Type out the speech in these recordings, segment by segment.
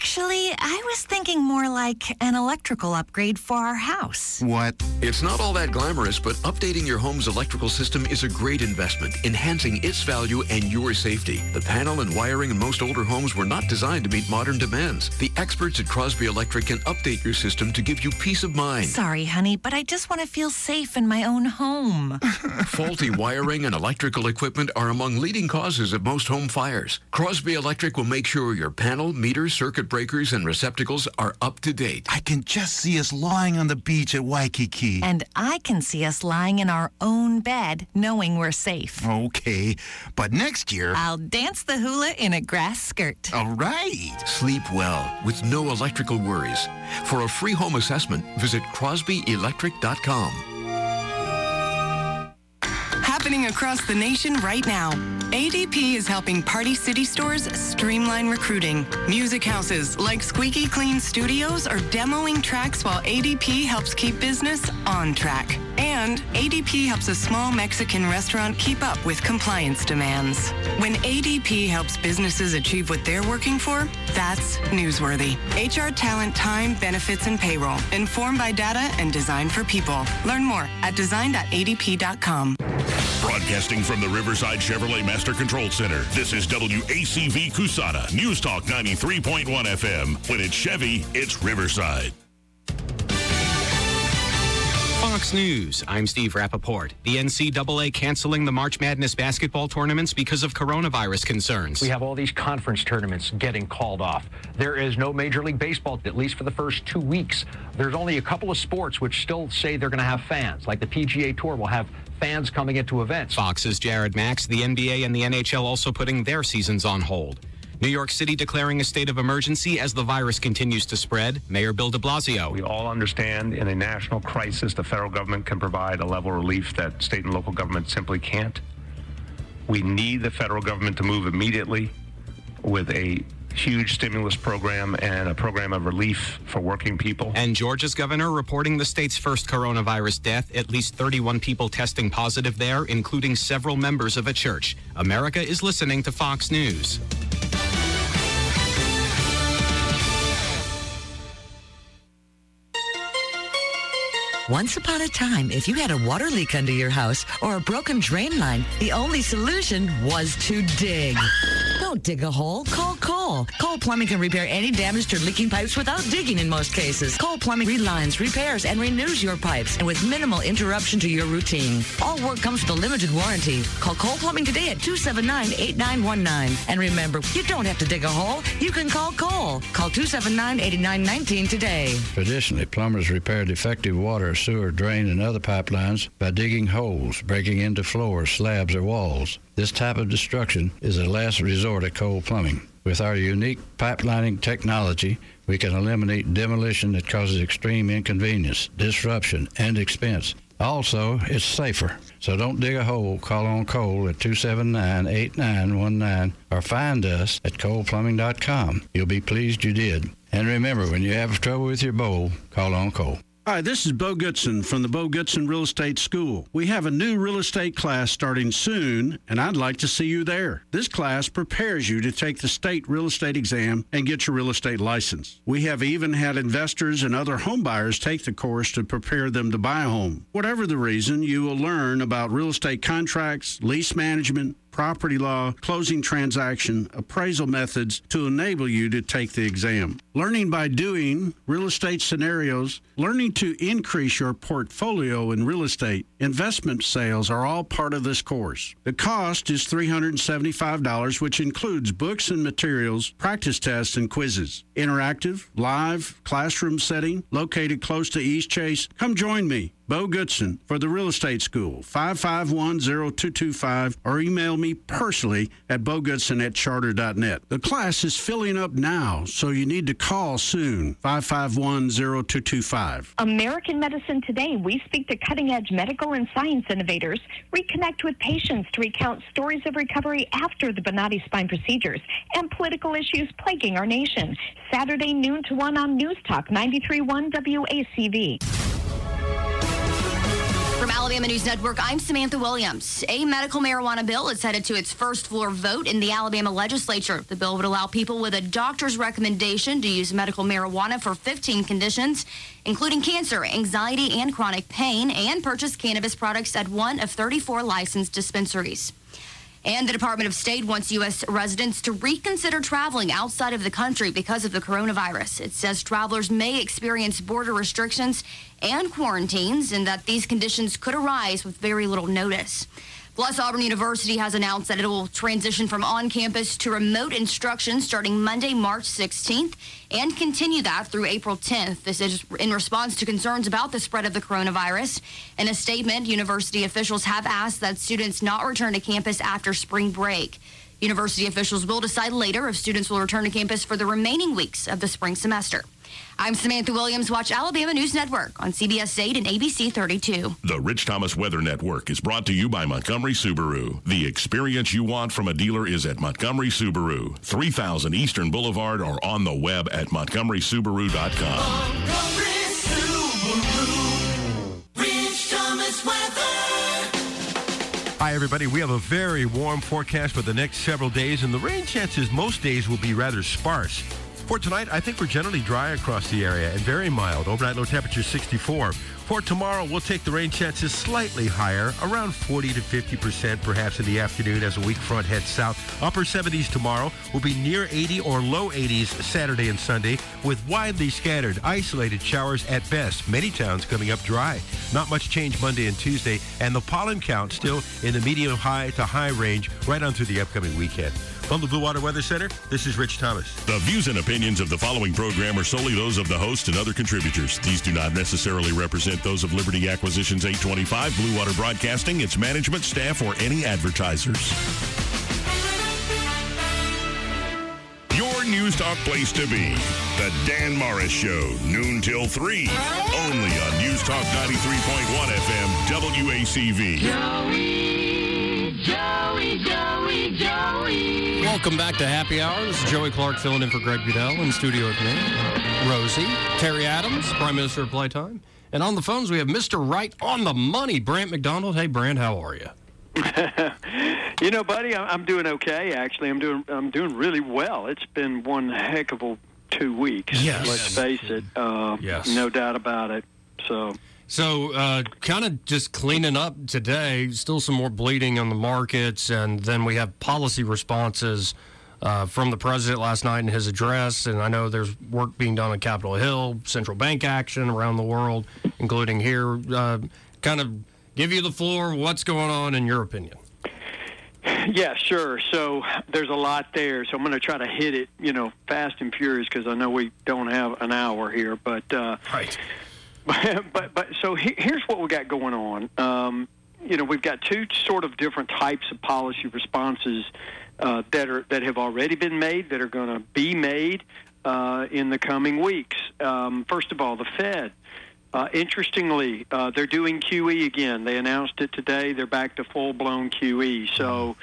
Actually, I was thinking more like an electrical upgrade for our house. What? It's not all that glamorous, but updating your home's electrical system is a great investment, enhancing its value and your safety. The panel and wiring in most older homes were not designed to meet modern demands. The experts at Crosby Electric can update your system to give you peace of mind. Sorry, honey, but I just want to feel safe in my own home. Faulty wiring and electrical equipment are among leading causes of most home fires. Crosby Electric will make sure your panel, meters, circuit breakers, and receptacles are up to date. I can just see us lying on the beach at Waikiki. And I can see us lying in our own bed, knowing we're safe. Okay, but next year... I'll dance the hula in a grass skirt. All right. Sleep well with no electrical worries. For a free home assessment, visit crosbyelectric.com. Happening across the nation right now. ADP is helping Party City stores streamline recruiting. Music houses like Squeaky Clean Studios are demoing tracks while ADP helps keep business on track. And ADP helps a small Mexican restaurant keep up with compliance demands. When ADP helps businesses achieve what they're working for, that's newsworthy. HR talent, time, benefits, and payroll. Informed by data and designed for people. Learn more at design.adp.com. Broadcasting from the Riverside Chevrolet Master Control Center, this is WACV Cusana, News Talk 93.1 FM. When it's Chevy, it's Riverside. Fox News, I'm Steve Rappaport. The NCAA canceling the March Madness basketball tournaments because of coronavirus concerns. We have all these conference tournaments getting called off. There is no Major League Baseball, at least for the first 2 weeks. There's only a couple of sports which still say they're going to have fans, like the PGA Tour will have fans coming into events. Fox's Jared Max, the NBA and the NHL also putting their seasons on hold. New York City declaring a state of emergency as the virus continues to spread. Mayor Bill de Blasio. We all understand in a national crisis, the federal government can provide a level of relief that state and local government simply can't. We need the federal government to move immediately with a huge stimulus program and a program of relief for working people. And Georgia's governor reporting the state's first coronavirus death, at least 31 people testing positive there, including several members of a church. America is listening to Fox News. Once upon a time, if you had a water leak under your house or a broken drain line, the only solution was to dig. Don't dig a hole. Call Cole. Cole Plumbing can repair any damaged or leaking pipes without digging in most cases. Cole Plumbing relines, repairs, and renews your pipes, and with minimal interruption to your routine. All work comes with a limited warranty. Call Cole Plumbing today at 279-8919. And remember, you don't have to dig a hole. You can call Cole. Call 279-8919 today. Traditionally, plumbers repair defective water, sewer, drain, and other pipelines by digging holes, breaking into floors, slabs, or walls. This type of destruction is a last resort at Cole Plumbing. With our unique pipelining technology, we can eliminate demolition that causes extreme inconvenience, disruption, and expense. Also, it's safer. So don't dig a hole. Call on Cole at 279-8919 or find us at coleplumbing.com. You'll be pleased you did. And remember, when you have trouble with your bowl, call on Cole. Hi, this is Bo Goodson from the Bo Goodson Real Estate School. We have a new real estate class starting soon, and I'd like to see you there. This class prepares you to take the state real estate exam and get your real estate license. We have even had investors and other home buyers take the course to prepare them to buy a home. Whatever the reason, you will learn about real estate contracts, lease management, property law, closing transaction, appraisal methods to enable you to take the exam. Learning by doing, real estate scenarios, learning to increase your portfolio in real estate, investment sales are all part of this course. The cost is $375, which includes books and materials, practice tests, and quizzes. Interactive, live, classroom setting, located close to East Chase. Come join me, Bo Goodson, for the Real Estate School, 551-0225, or email me personally at bogoodson@charter.net. The class is filling up now, so you need to call soon, 551-0225. American Medicine Today, we speak to cutting-edge medical and science innovators, reconnect with patients to recount stories of recovery after the Bonati spine procedures, and political issues plaguing our nation. Saturday, noon to 1 on News Talk 93.1 WACV. From Alabama News Network, I'm Samantha Williams. A medical marijuana bill is headed to its first floor vote in the Alabama legislature. The bill would allow people with a doctor's recommendation to use medical marijuana for 15 conditions, including cancer, anxiety, and chronic pain, and purchase cannabis products at one of 34 licensed dispensaries. And the Department of State wants U.S. residents to reconsider traveling outside of the country because of the coronavirus. It says travelers may experience border restrictions and quarantines, and that these conditions could arise with very little notice. Plus, Auburn University has announced that it will transition from on-campus to remote instruction starting Monday, March 16th, and continue that through April 10th. This is in response to concerns about the spread of the coronavirus. In a statement, university officials have asked that students not return to campus after spring break. University officials will decide later if students will return to campus for the remaining weeks of the spring semester. I'm Samantha Williams. Watch Alabama News Network on CBS 8 and ABC 32. The Rich Thomas Weather Network is brought to you by Montgomery Subaru. The experience you want from a dealer is at Montgomery Subaru, 3000 Eastern Boulevard, or on the web at montgomerysubaru.com. Montgomery Subaru. Rich Thomas Weather. Hi, everybody. We have a very warm forecast for the next several days, and the rain chances most days will be rather sparse. For tonight, I think we're generally dry across the area and very mild. Overnight low temperature 64. For tomorrow, we'll take the rain chances slightly higher, around 40 to 50% perhaps in the afternoon as a weak front heads south. Upper 70s tomorrow will be near 80 or low 80s Saturday and Sunday, with widely scattered, isolated showers at best. Many towns coming up dry. Not much change Monday and Tuesday, and the pollen count still in the medium high to high range right on through the upcoming weekend. From the Blue Water Weather Center, this is Rich Thomas. The views and opinions of the following program are solely those of the host and other contributors. These do not necessarily represent those of Liberty Acquisitions 825, Blue Water Broadcasting, its management, staff, or any advertisers. Your News Talk place to be. The Dan Morris Show, noon till 3. Only on News Talk 93.1 FM, WACV. Joey. Welcome back to Happy Hour. This is Joey Clark filling in for Greg Goodell in the studio with me, Rosie, Terry Adams, Prime Minister of Playtime. And on the phones, we have Mr. Right on the Money, Brant McDonald. Hey, Brant, how are you? You know, buddy, I'm doing okay, actually. I'm doing really well. It's been one heck of a 2 weeks. Yes. Let's face it. Yes. No doubt about it. So kind of just cleaning up today, still some more bleeding on the markets, and then we have policy responses from the president last night in his address, and I know there's work being done on Capitol Hill, central bank action around the world, including here. Kind of give you the floor. What's going on in your opinion? Yeah, sure. So there's a lot there. So I'm going to try to hit it, fast and furious, because I know we don't have an hour here. But right. But so here's what we got going on. We've got two sort of different types of policy responses that have already been made, that are going to be made in the coming weeks. First of all, the Fed. Interestingly, they're doing QE again. They announced it today. They're back to full-blown QE. So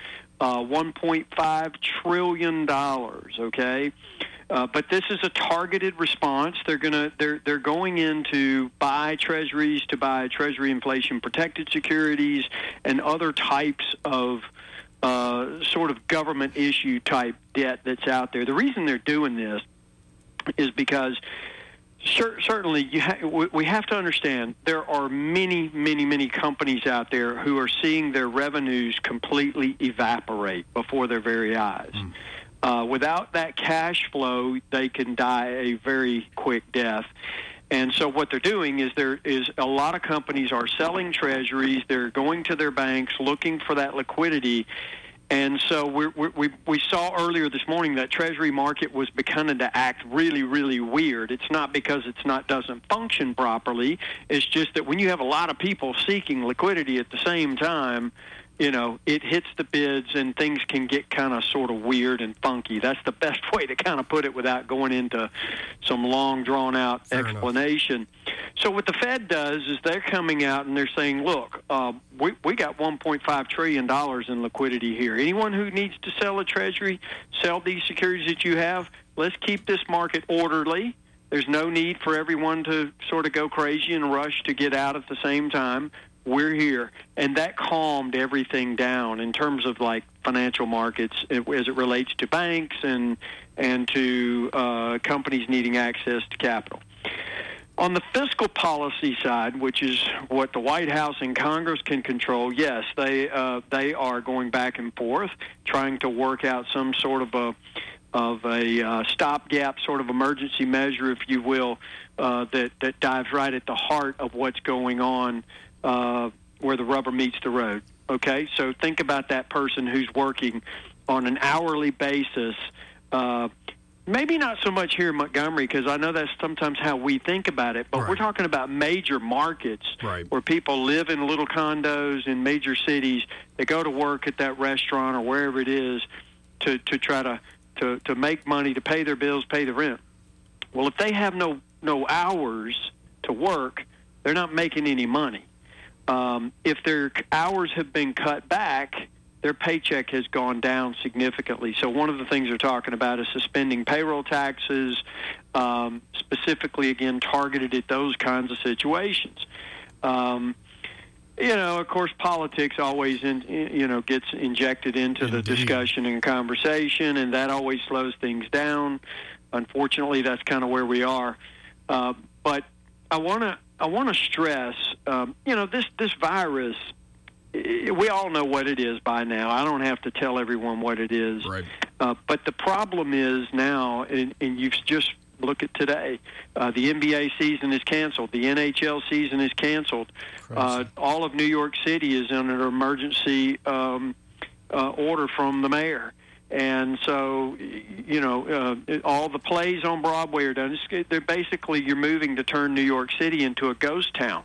$1.5 trillion, okay? But this is a targeted response. They're going in to buy treasuries, to buy treasury inflation-protected securities, and other types of sort of government-issue type debt that's out there. The reason they're doing this is because certainly we have to understand there are many, many, many companies out there who are seeing their revenues completely evaporate before their very eyes. Without that cash flow, they can die a very quick death. And so what they're doing is a lot of companies are selling treasuries. They're going to their banks looking for that liquidity. And so we saw earlier this morning that Treasury market was beginning to act really, really weird. It's not because doesn't function properly. It's just that when you have a lot of people seeking liquidity at the same time, it hits the bids and things can get kind of sort of weird and funky. That's the best way to kind of put it without going into some long, drawn-out explanation. So what the Fed does is they're coming out and they're saying, look, we got $1.5 trillion in liquidity here. Anyone who needs to sell a treasury, sell these securities that you have. Let's keep this market orderly. There's no need for everyone to sort of go crazy and rush to get out at the same time. we're here. And that calmed everything down in terms of like financial markets as it relates to banks and to companies needing access to capital. On the fiscal policy side, which is what the White House and Congress can control, yes, they are going back and forth, trying to work out some sort of a stopgap sort of emergency measure, if you will, that dives right at the heart of what's going on where the rubber meets the road. Okay, so think about that person who's working on an hourly basis. Maybe not so much here in Montgomery, because I know that's sometimes how we think about it, but we're talking about major markets where people live in little condos in major cities. They go to work at that restaurant or wherever it is to try to make money, to pay their bills, pay the rent. Well, if they have no hours to work, they're not making any money. If their hours have been cut back, their paycheck has gone down significantly. So one of the things they're talking about is suspending payroll taxes, specifically, again, targeted at those kinds of situations. Of course, politics always, gets injected into the discussion and conversation, and that always slows things down. Unfortunately, that's kind of where we are. But I want to stress, this virus. We all know what it is by now. I don't have to tell everyone what it is. Right. But the problem is now, and you've just look at today, the NBA season is canceled. The NHL season is canceled. All of New York City is under emergency order from the mayor. And so, all the plays on Broadway are done. They're basically, you're moving to turn New York City into a ghost town.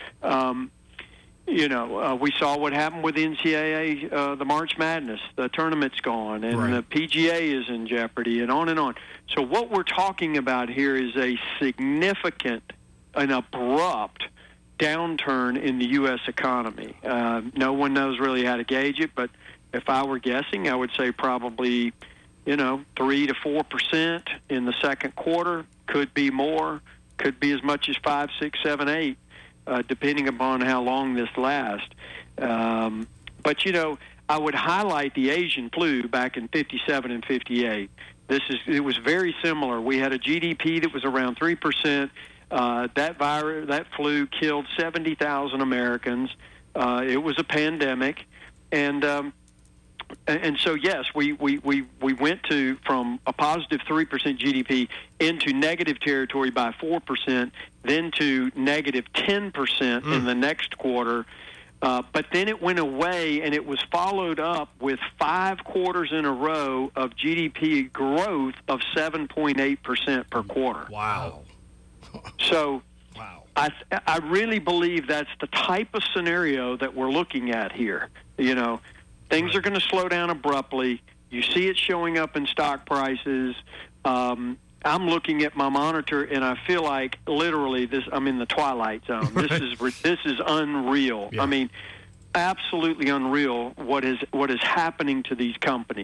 We saw what happened with NCAA, the March Madness. The tournament's gone, and the PGA is in jeopardy, and on and on. So what we're talking about here is a significant and abrupt downturn in the U.S. economy. No one knows really how to gauge it, but if I were guessing, I would say probably, 3 to 4% in the second quarter. Could be more. Could be as much as 5, 6, 7, 8. Depending upon how long this lasts. But, I would highlight the Asian flu back in 57 and 58. It was very similar. We had a GDP that was around 3%. That flu killed 70,000 Americans. It was a pandemic. And so, yes, we went from a positive 3% GDP into negative territory by 4%, then to negative 10% in the next quarter. But then it went away, and it was followed up with 5 quarters in a row of GDP growth of 7.8% per quarter. Wow. So I really believe that's the type of scenario that we're looking at here. Things are going to slow down abruptly. You see it showing up in stock prices. I'm looking at my monitor, and I feel like literally I'm in the twilight zone. This is unreal. Yeah. I mean, absolutely unreal what is happening to these companies.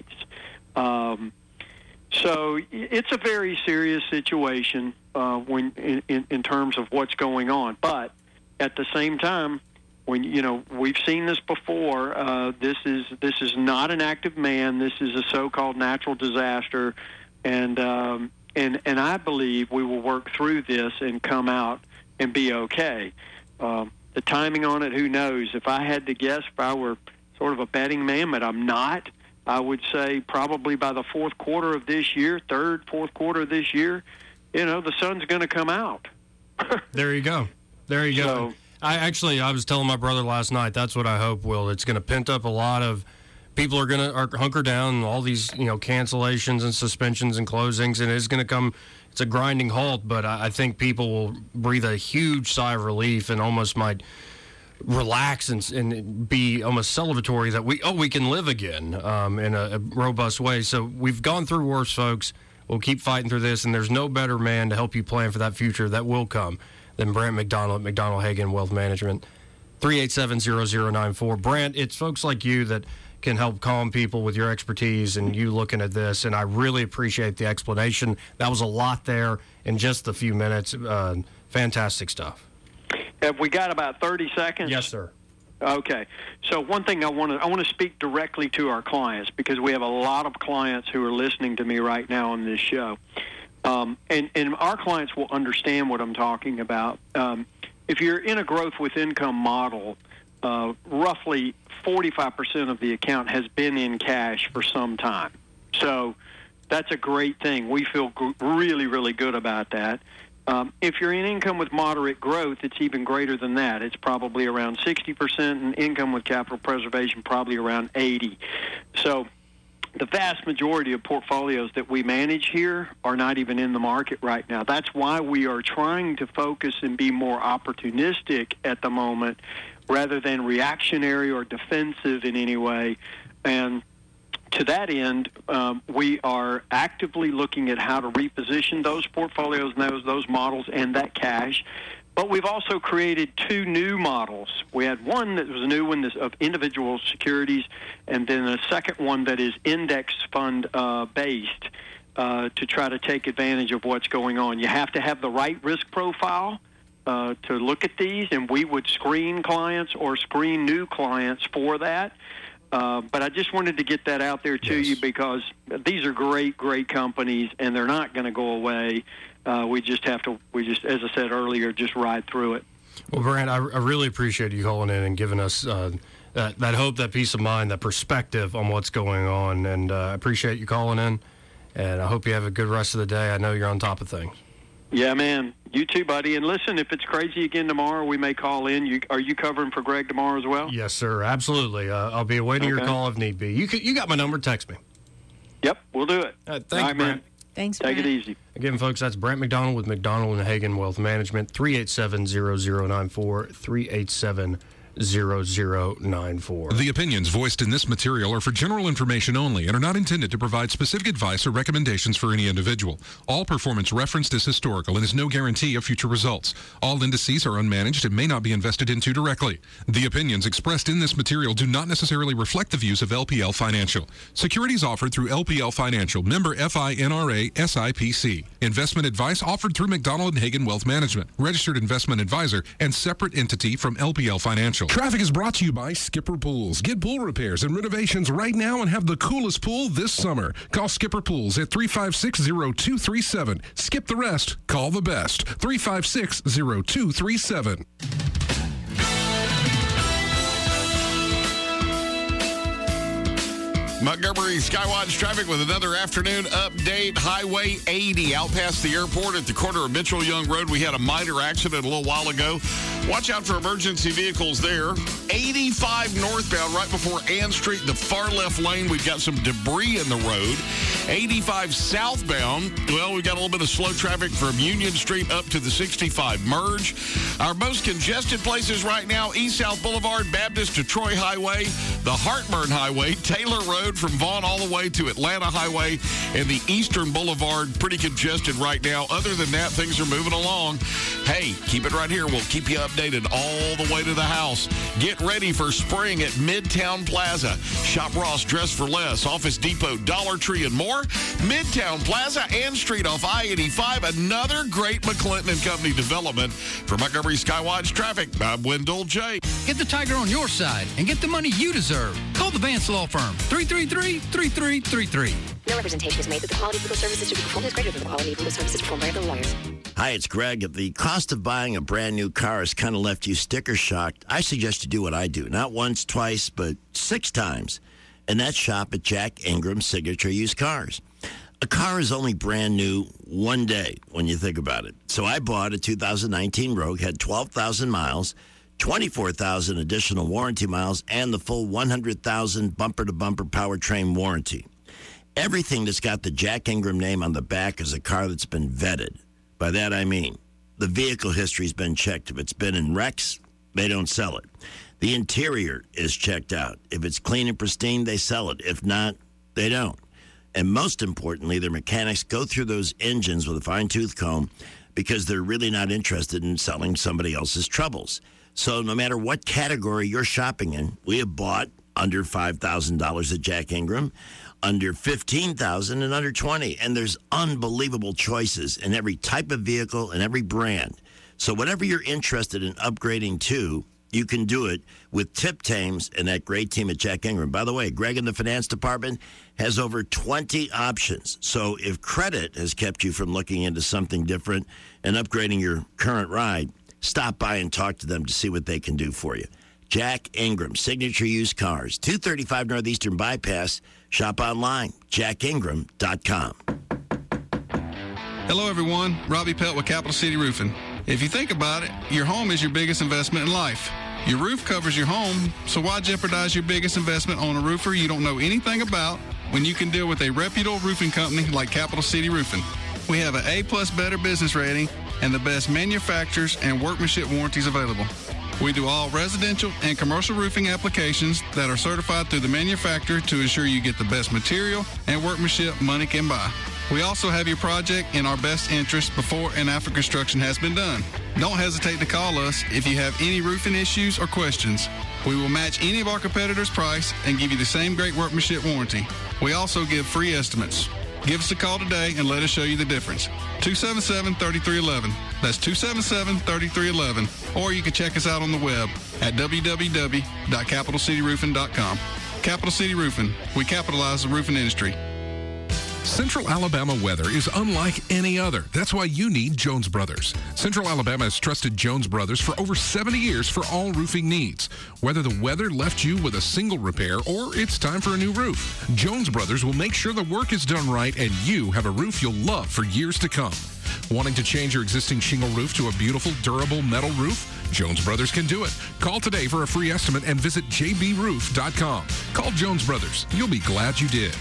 So it's a very serious situation when in terms of what's going on. But at the same time, we've seen this before. This is not an active man. This is a so-called natural disaster, and I believe we will work through this and come out and be okay. The timing on it, who knows? If I had to guess, if I were sort of a betting man, but I'm not, I would say probably by the fourth quarter of this year, fourth quarter of this year, the sun's going to come out. There you go. So, I was telling my brother last night, that's what I hope, Will. It's going to pent up a lot of people are going to hunker down, all these, cancellations and suspensions and closings, and it's going to come, it's a grinding halt, but I think people will breathe a huge sigh of relief and almost might relax and be almost celebratory that we can live again in a robust way. So we've gone through worse, folks. We'll keep fighting through this, and there's no better man to help you plan for that future that will come than Brant McDonald at McDonald Hagen Wealth Management. 387-0094. Brant, it's folks like you that can help calm people with your expertise and you looking at this, and I really appreciate the explanation. That was a lot there in just a few minutes. Fantastic stuff. Have we got about 30 seconds? Yes, sir. Okay. So one thing I want to speak directly to our clients, because we have a lot of clients who are listening to me right now on this show. And our clients will understand what I'm talking about. If you're in a growth with income model, roughly 45% of the account has been in cash for some time. So that's a great thing. We feel really, really good about that. If you're in income with moderate growth, it's even greater than that. It's probably around 60%, and income with capital preservation probably around 80%. So the vast majority of portfolios that we manage here are not even in the market right now. That's why we are trying to focus and be more opportunistic at the moment rather than reactionary or defensive in any way. And to that end, we are actively looking at how to reposition those portfolios and those models and that cash. But we've also created 2 new models. We had one that was a new one of individual securities, and then a second one that is index fund based to try to take advantage of what's going on. You have to have the right risk profile to look at these, and we would screen clients or screen new clients for that. But I just wanted to get that out there to you, because these are great, great companies, and they're not going to go away. We just, as I said earlier, just ride through it. Well, Brant, I really appreciate you calling in and giving us that hope, that peace of mind, that perspective on what's going on. And I appreciate you calling in, and I hope you have a good rest of the day. I know you're on top of things. Yeah, man. You too, buddy. And listen, if it's crazy again tomorrow, we may call in. Are you covering for Greg tomorrow as well? Yes, sir. Absolutely. I'll be awaiting your call if need be. You got my number. Text me. Yep, we'll do it. Thank you, Brant. man. Thanks, Take Brant. it easy. Again, folks, that's Brant McDonald with McDonald and Hagen Wealth Management, 387-0094, 387-0094. The opinions voiced in this material are for general information only and are not intended to provide specific advice or recommendations for any individual. All performance referenced is historical and is no guarantee of future results. All indices are unmanaged and may not be invested into directly. The opinions expressed in this material do not necessarily reflect the views of LPL Financial. Securities offered through LPL Financial, member FINRA SIPC. Investment advice offered through McDonald and Hagen Wealth Management, registered investment advisor and separate entity from LPL Financial. Traffic is brought to you by Skipper Pools. Get pool repairs and renovations right now and have the coolest pool this summer. Call Skipper Pools at 356-0237. Skip the rest. Call the best. 356-0237. Montgomery Skywatch traffic with another afternoon update. Highway 80 out past the airport at the corner of Mitchell Young Road. We had a minor accident a little while ago. Watch out for emergency vehicles there. 85 northbound right before Ann Street, the far left lane. We've got some debris in the road. 85 southbound. Well, we've got a little bit of slow traffic from Union Street up to the 65 merge. Our most congested places right now, East South Boulevard, Baptist to Troy Highway, the Heartburn Highway, Taylor Road from Vaughn all the way to Atlanta Highway, and the Eastern Boulevard, pretty congested right now. Other than that, things are moving along. Hey, keep it right here. We'll keep you updated all the way to the house. Get ready for spring at Midtown Plaza. Shop Ross Dress for Less, Office Depot, Dollar Tree, and more. Midtown Plaza, Ann Street off I-85. Another great McClinton and Company development. For Montgomery Skywatch Traffic, I'm Wendell J. Get the Tiger on your side and get the money you deserve. Call the Vance Law Firm, 333-3333. No representation is made that the quality of legal services to be performed is greater than the quality of legal services performed by other lawyers. Hi, it's Greg. If the cost of buying a brand new car has kind of left you sticker shocked, I suggest you do what I do. Not once, twice, but 6 times. And that's shop at Jack Ingram Signature Used Cars. A car is only brand new one day when you think about it. So I bought a 2019 Rogue, had 12,000 miles, 24,000 additional warranty miles, and the full 100,000 bumper-to-bumper powertrain warranty. Everything that's got the Jack Ingram name on the back is a car that's been vetted. By that I mean the vehicle history's been checked. If it's been in wrecks, they don't sell it. The interior is checked out. If it's clean and pristine, they sell it. If not, they don't. And most importantly, their mechanics go through those engines with a fine-tooth comb because they're really not interested in selling somebody else's troubles. So no matter what category you're shopping in, we have bought under $5,000 at Jack Ingram, under $15,000 and under $20,000. And there's unbelievable choices in every type of vehicle and every brand. So whatever you're interested in upgrading to, you can do it with Tip Thames and that great team at Jack Ingram. By the way, Greg in the finance department has over 20 options. So if credit has kept you from looking into something different and upgrading your current ride, stop by and talk to them to see what they can do for you. Jack Ingram, Signature Used Cars, 235 Northeastern Bypass. Shop online, jackingram.com. Hello, everyone. Robbie Pelt with Capital City Roofing. If you think about it, your home is your biggest investment in life. Your roof covers your home, so why jeopardize your biggest investment on a roofer you don't know anything about when you can deal with a reputable roofing company like Capital City Roofing? We have an A+ Better business rating and the best manufacturers and workmanship warranties available. We do all residential and commercial roofing applications that are certified through the manufacturer to ensure you get the best material and workmanship money can buy. We also have your project in our best interest before and after construction has been done. Don't hesitate to call us if you have any roofing issues or questions. We will match any of our competitors' price and give you the same great workmanship warranty. We also give free estimates. Give us a call today and let us show you the difference. 277-3311. That's 277-3311. Or you can check us out on the web at www.capitalcityroofing.com. Capital City Roofing. We capitalize the roofing industry. Central Alabama weather is unlike any other. That's why you need Jones Brothers. Central Alabama has trusted Jones Brothers for over 70 years for all roofing needs. Whether the weather left you with a single repair or it's time for a new roof, Jones Brothers will make sure the work is done right and you have a roof you'll love for years to come. Wanting to change your existing shingle roof to a beautiful, durable metal roof? Jones Brothers can do it. Call today for a free estimate and visit jbroof.com. Call Jones Brothers. You'll be glad you did.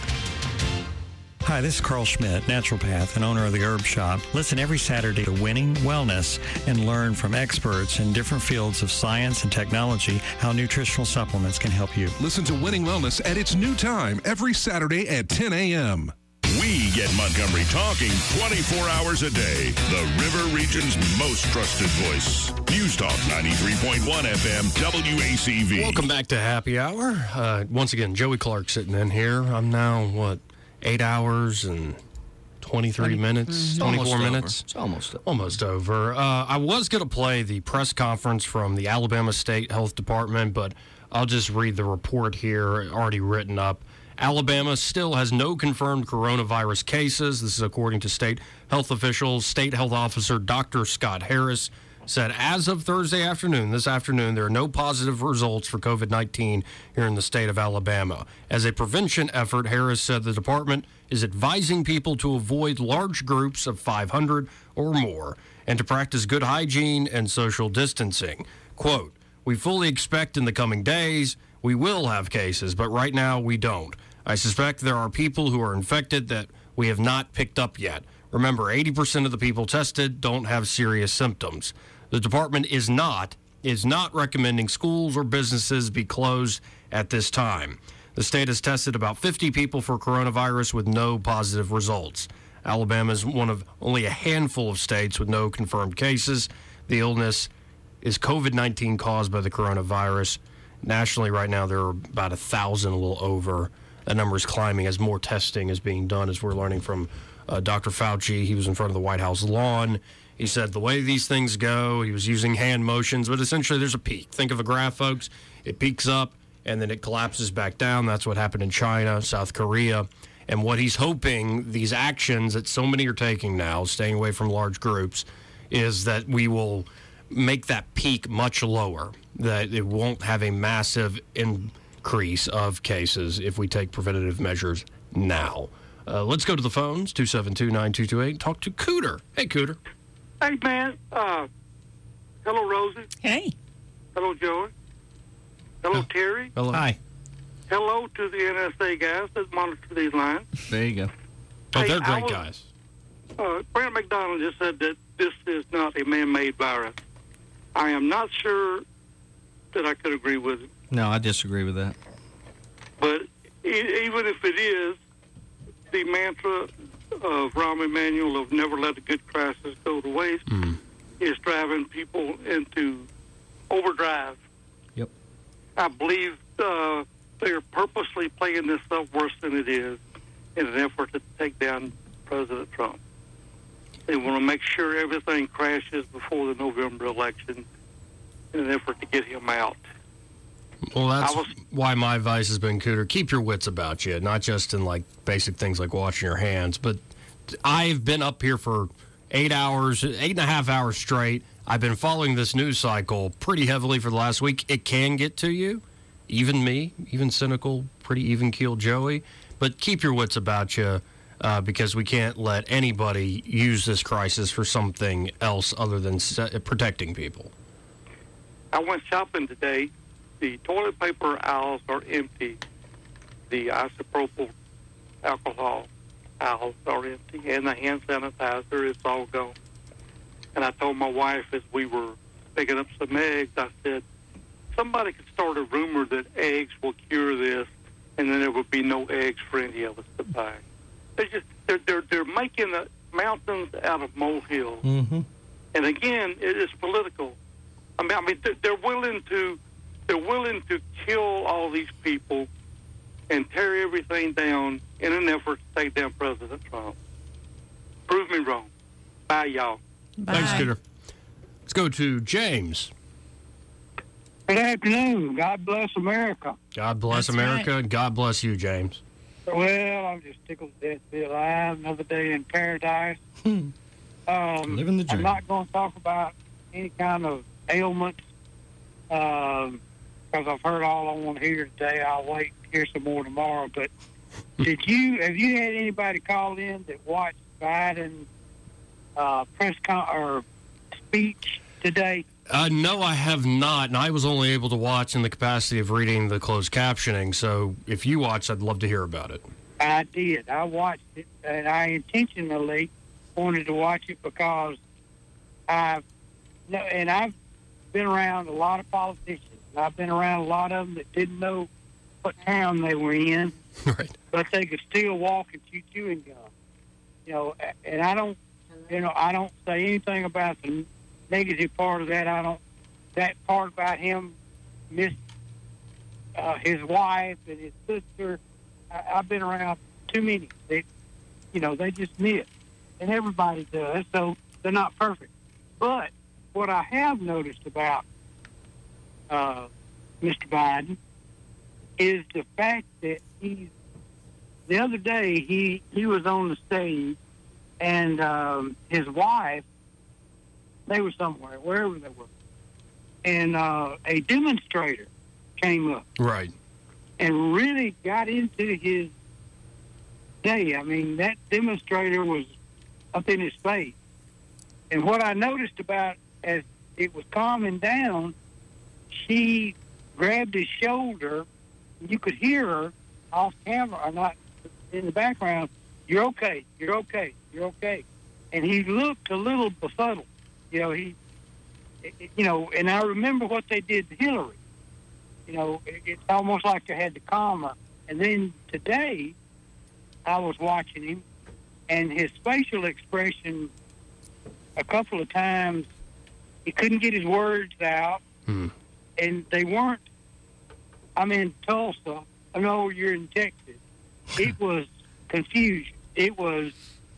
Hi, this is Carl Schmidt, naturopath and owner of the Herb Shop. Listen every Saturday to Winning Wellness and learn from experts in different fields of science and technology how nutritional supplements can help you. Listen to Winning Wellness at its new time every Saturday at 10 a.m. We get Montgomery talking 24 hours a day. The River Region's most trusted voice. News Talk 93.1 FM WACV. Welcome back to Happy Hour. Once again, Joey Clark sitting in here. I'm now, 8 hours and 23 minutes, 24 minutes. It's almost over. Almost over. I was going to play the press conference from the Alabama State Health Department, but I'll just read the report here, already written up. Alabama still has no confirmed coronavirus cases. This is according to state health officials. State Health Officer Dr. Scott Harris said as of Thursday afternoon, this afternoon, there are no positive results for COVID-19 here in the state of Alabama. As a prevention effort, Harris said the department is advising people to avoid large groups of 500 or more and to practice good hygiene and social distancing. Quote, we fully expect in the coming days we will have cases, but right now we don't. I suspect there are people who are infected that we have not picked up yet. Remember, 80% of the people tested don't have serious symptoms. The department is not recommending schools or businesses be closed at this time. The state has tested about 50 people for coronavirus with no positive results. Alabama is one of only a handful of states with no confirmed cases. The illness is COVID-19 caused by the coronavirus. Nationally right now, there are about 1,000, a little over. That number is climbing as more testing is being done, as we're learning from Dr. Fauci. He was in front of the White House lawn. He said the way these things go, he was using hand motions, but essentially there's a peak. Think of a graph, folks. It peaks up, and then it collapses back down. That's what happened in China, South Korea. And what he's hoping, these actions that so many are taking now, staying away from large groups, is that we will make that peak much lower, that it won't have a massive increase of cases if we take preventative measures now. Let's go to the phones, 272-9228. Talk to Cooter. Hey, Cooter. Hey, man. Hello, Rosie. Hey. Hello, Joey. Hello, Terry. Hello. Hi. Hello to the NSA guys that monitor these lines. There you go. Oh, they're great guys. Brent McDonald just said that this is not a man-made virus. I am not sure that I could agree with him. No, I disagree with that. But even if it is, the mantra of Rahm Emanuel of never let a good crisis go to waste is driving people into overdrive. Yep. I believe they're purposely playing this stuff worse than it is in an effort to take down President Trump. They want to make sure everything crashes before the November election in an effort to get him out. Well, that's why my advice has been, Cooter, keep your wits about you, not just in like basic things like washing your hands. But I've been up here for 8.5 hours straight. I've been following this news cycle pretty heavily for the last week. It can get to you, even me, even cynical, pretty even-keeled Joey. But keep your wits about you because we can't let anybody use this crisis for something else other than protecting people. I went shopping today. The toilet paper aisles are empty. The isopropyl alcohol aisles are empty. And the hand sanitizer is all gone. And I told my wife as we were picking up some eggs, I said, somebody could start a rumor that eggs will cure this, and then there would be no eggs for any of us to buy. They're making the mountains out of molehills. Mm-hmm. And again, it is political. I mean, they're willing to kill all these people and tear everything down in an effort to take down President Trump. Prove me wrong. Bye, y'all. Bye. Thanks, Scooter. Let's go to James. Good afternoon. God bless America. God bless America, and God bless you, James. Well, I'm just tickled to death to be alive. Another day in paradise. Living the dream. I'm not going to talk about any kind of ailments because I've heard all I want to hear today. I'll wait to hear some more tomorrow. But have you had anybody call in that watched Biden's speech today? No, I have not, and I was only able to watch in the capacity of reading the closed captioning, so if you watched, I'd love to hear about it. I did. I watched it, and I intentionally wanted to watch it because I've been around a lot of politicians. I've been around a lot of them that didn't know what town they were in, right? But they could still walk and chew chewing gum. And I don't say anything about the negative part of that. That part about him his wife and his sister. I've been around too many. They just miss, and everybody does. So they're not perfect. But what I have noticed about Mr. Biden is the fact that the other day he was on the stage, and his wife, they were somewhere, wherever they were, and a demonstrator came up. Right. And really got into his day. I mean, that demonstrator was up in his face. And what I noticed about as it was calming down, she grabbed his shoulder. You could hear her off camera, or not in the background, "You're okay, you're okay, you're okay." And he looked a little befuddled. And I remember what they did to Hillary. It's almost like they had to calm her. And then today, I was watching him, and his facial expression, a couple of times, he couldn't get his words out, and they weren't. I'm in Tulsa. I know you're in Texas. It was confusion. It was,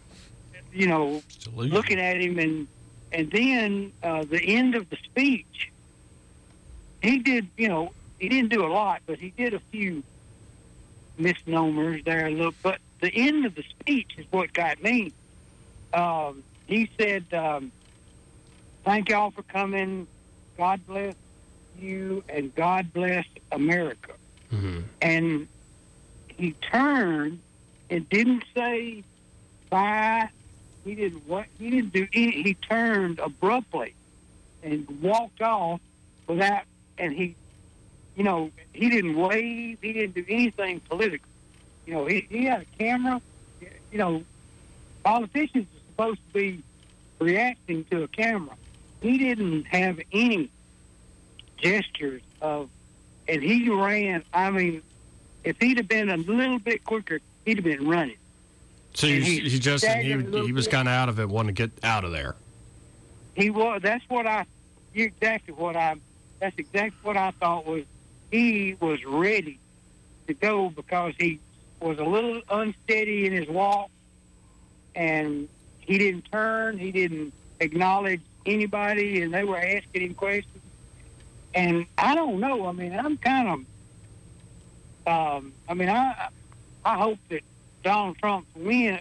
looking at him, and then the end of the speech, he did, he didn't do a lot, but he did a few misnomers there. But the end of the speech is what got me. He said, "Thank y'all for coming. God bless you, and God bless America." Mm-hmm. And he turned and didn't say bye. He didn't do any. He turned abruptly and walked off without. And he didn't wave. He didn't do anything political. He had a camera. Politicians are supposed to be reacting to a camera. He didn't have any gestures of, and he ran. I mean, if he'd have been a little bit quicker, he'd have been running. So he was kind of out of it, wanting to get out of there. He was. That's exactly what I thought was. He was ready to go because he was a little unsteady in his walk, and he didn't turn. He didn't acknowledge anybody, and they were asking him questions. And I don't know. I mean, I'm kind of. I hope that Donald Trump wins,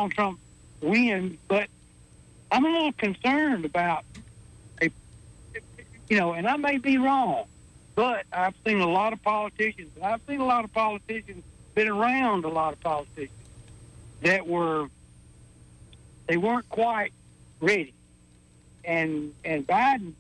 but I'm a little concerned about, and I may be wrong, but I've seen a lot of politicians, been around a lot of politicians that weren't quite ready, and Biden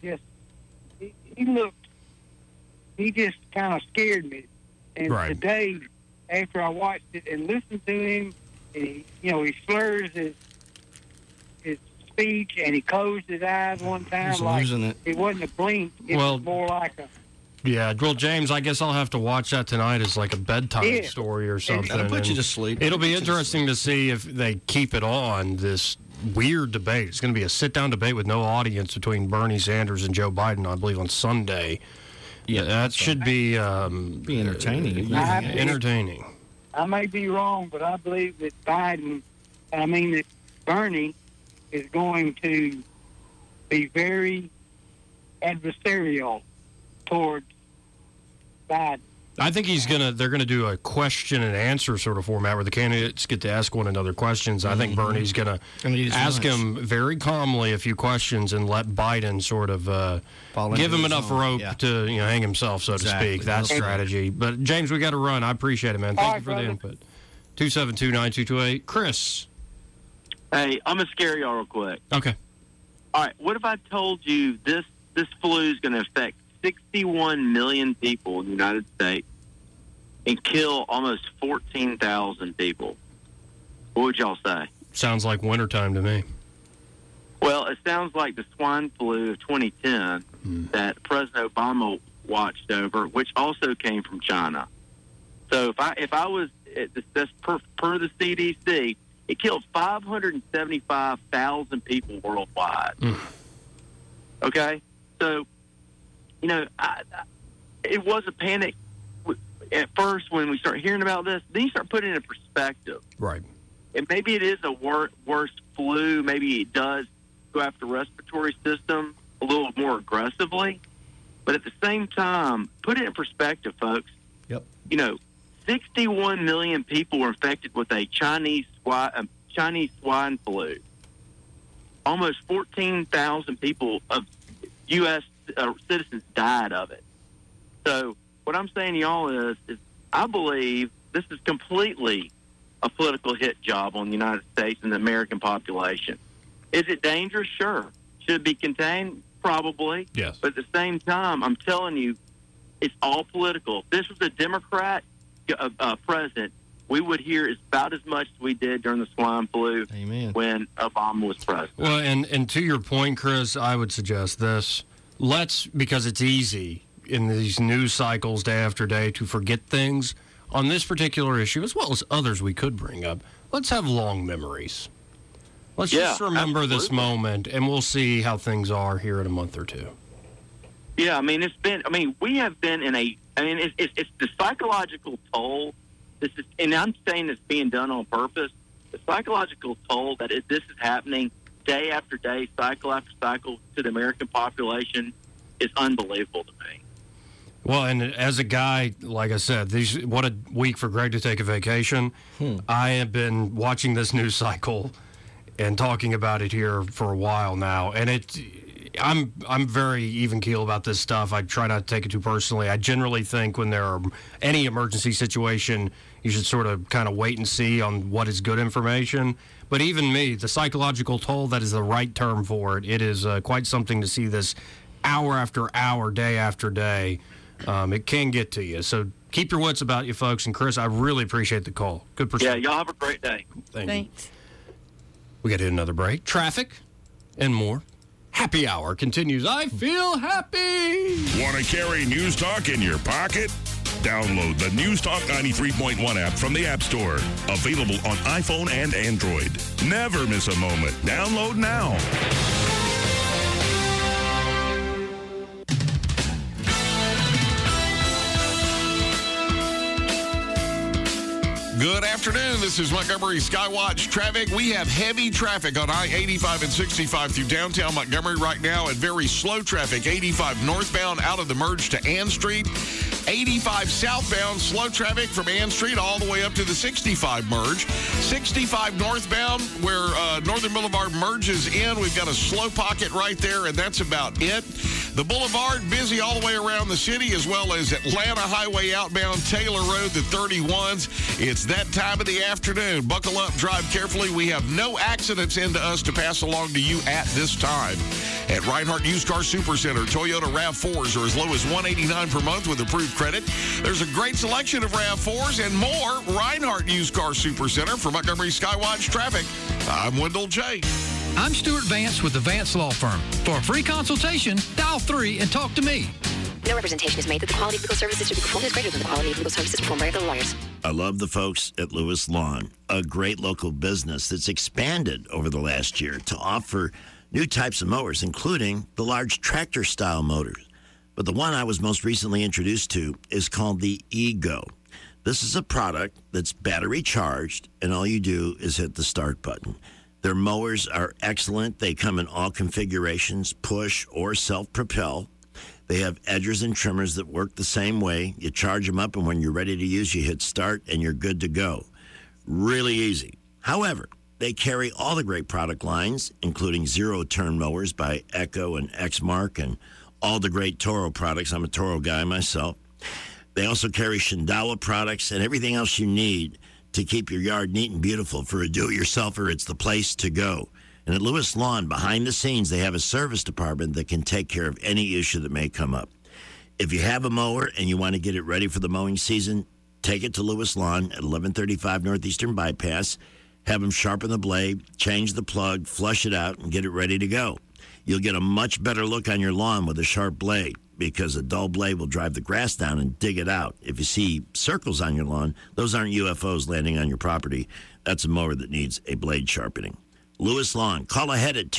he just kind of scared me, and right. Today, after I watched it and listened to him, and he slurs his speech, and he closed his eyes one time. He's like losing it. It wasn't a blink. It was more like a. Yeah, well, James, I guess I'll have to watch that tonight as like a bedtime story or something. That'll put you to sleep. It'll be interesting to see if they keep it on, this weird debate. It's going to be a sit-down debate with no audience between Bernie Sanders and Joe Biden, I believe, on Sunday. Yeah, that should be entertaining. Entertaining. I may be wrong, but I believe that that Bernie is going to be very adversarial towards Biden. I think they're gonna do a question and answer sort of format where the candidates get to ask one another questions. I think Bernie's gonna ask him very calmly a few questions and let Biden sort of give him enough rope to hang himself, so to speak. That strategy. But James, we got to run. I appreciate it, man. Thank you for the input. 272-9228. Chris. Hey, I'm gonna scare y'all real quick. Okay. All right. What if I told you this flu is going to affect 61 million people in the United States and kill almost 14,000 people? What would y'all say? Sounds like wintertime to me. Well, it sounds like the swine flu of 2010 that President Obama watched over, which also came from China. So if I was, that's per the CDC, it killed 575,000 people worldwide. Okay? So, it was a panic at first when we start hearing about this. Then you start putting it in perspective. Right. And maybe it is a worse flu. Maybe it does go after the respiratory system a little more aggressively. But at the same time, put it in perspective, folks. Yep. 61 million people were infected with a Chinese swine flu. Almost 14,000 people of U.S. Citizens died of it. So what I'm saying to y'all is I believe this is completely a political hit job on the United States and the American population. Is it dangerous? Sure. Should it be contained? Probably. Yes. But at the same time, I'm telling you, it's all political. If this was a Democrat president, we would hear about as much as we did during the swine flu when Obama was president. Well, and to your point, Chris, I would suggest this. Because it's easy in these news cycles day after day to forget things, on this particular issue, as well as others we could bring up, let's have long memories. Let's just remember this moment, and we'll see how things are here in a month or two. Yeah, we have been in it's the psychological toll. And I'm saying it's being done on purpose. The psychological toll that this is happening day after day, cycle after cycle to the American population is unbelievable to me. Well, and as a guy, like I said, what a week for Greg to take a vacation. I have been watching this news cycle and talking about it here for a while now, and I'm very even keel about this stuff. I try not to take it too personally. I generally think when there are any emergency situation, you should sort of kind of wait and see on what is good information. But even me, the psychological toll, that is the right term for it. It is quite something to see this hour after hour, day after day. It can get to you. So keep your wits about you, folks. And Chris, I really appreciate the call. Good perspective. Yeah, y'all have a great day. Thanks. We got to hit another break. Traffic and more. Happy Hour continues. I feel happy. Want to carry News Talk in your pocket? Download the News Talk 93.1 app from the App Store. Available on iPhone and Android. Never miss a moment. Download now. Good Good afternoon. This is Montgomery Skywatch traffic. We have heavy traffic on I-85 and 65 through downtown Montgomery right now, and very slow traffic 85 northbound out of the merge to Ann Street. 85 southbound, slow traffic from Ann Street all the way up to the 65 merge. 65 northbound, where Northern Boulevard merges in, we've got a slow pocket right there, and that's about it. The Boulevard, busy all the way around the city, as well as Atlanta Highway outbound, Taylor Road, the 31s. It's that time of the afternoon. Buckle up, drive carefully. We have no accidents into us to pass along to you at this time. At Reinhardt Used Car Supercenter, Toyota RAV4s are as low as $189 per month with approved credit. There's a great selection of RAV4s and more. Reinhardt Used Car Supercenter. For Montgomery Skywatch Traffic, I'm Wendell J. I'm Stuart Vance with the Vance Law Firm. For a free consultation, dial 3 and talk to me. No representation is made that the quality of legal services to be performed is greater than the quality of legal services performed by other lawyers. I love the folks at Lewis Lawn, a great local business that's expanded over the last year to offer new types of mowers, including the large tractor-style motors. But the one I was most recently introduced to is called the E-Go. This is a product that's battery charged, and all you do is hit the start button. Their mowers are excellent. They come in all configurations, push or self-propel. They have edgers and trimmers that work the same way. You charge them up, and when you're ready to use, you hit start, and you're good to go. Really easy. However, they carry all the great product lines, including zero-turn mowers by Echo and Exmark, and all the great Toro products. I'm a Toro guy myself. They also carry Shindawa products and everything else you need to keep your yard neat and beautiful. For a do-it-yourselfer, it's the place to go. And at Lewis Lawn, behind the scenes, they have a service department that can take care of any issue that may come up. If you have a mower and you want to get it ready for the mowing season, take it to Lewis Lawn at 1135 Northeastern Bypass. Have them sharpen the blade, change the plug, flush it out, and get it ready to go. You'll get a much better look on your lawn with a sharp blade, because a dull blade will drive the grass down and dig it out. If you see circles on your lawn, those aren't UFOs landing on your property. That's a mower that needs a blade sharpening. Lewis Lawn. Call ahead at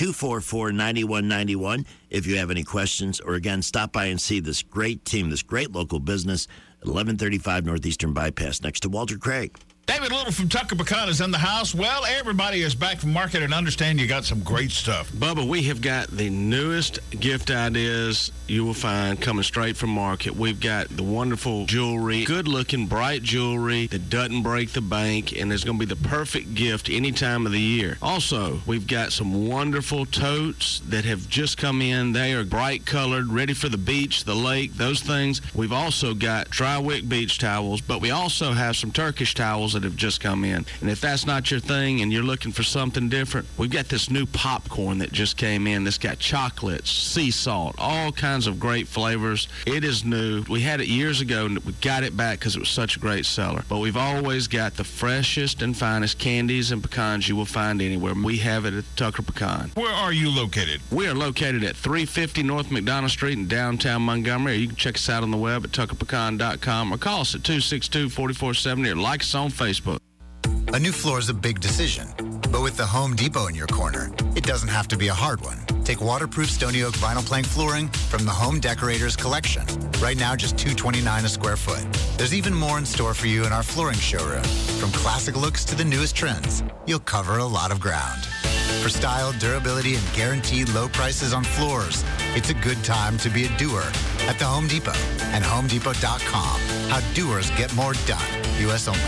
244-9191 if you have any questions, or again, stop by and see this great team, this great local business at 1135 Northeastern Bypass next to Walter Craig. David Little from Tucker Pecan is in the house. Well, everybody is back from market and understand you got some great stuff. Bubba, we have got the newest gift ideas you will find coming straight from market. We've got the wonderful jewelry, good-looking, bright jewelry that doesn't break the bank, and is going to be the perfect gift any time of the year. Also, we've got some wonderful totes that have just come in. They are bright-colored, ready for the beach, the lake, those things. We've also got dry-wick beach towels, but we also have some Turkish towels that have just come in. And if that's not your thing and you're looking for something different, we've got this new popcorn that just came in that's got chocolates, sea salt, all kinds of great flavors. It is new. We had it years ago and we got it back because it was such a great seller. But we've always got the freshest and finest candies and pecans you will find anywhere. We have it at Tucker Pecan. Where are you located? We are located at 350 North McDonough Street in downtown Montgomery. Or you can check us out on the web at tuckerpecan.com or call us at 262-4470 or like us on Facebook. A new floor is a big decision, but with the Home Depot in your corner, it doesn't have to be a hard one. Take waterproof Stony Oak vinyl plank flooring from the Home Decorators Collection. Right now, just $229 a square foot. There's even more in store for you in our flooring showroom. From classic looks to the newest trends, you'll cover a lot of ground. For style, durability, and guaranteed low prices on floors, it's a good time to be a doer at the Home Depot and HomeDepot.com. How doers get more done. U.S. only.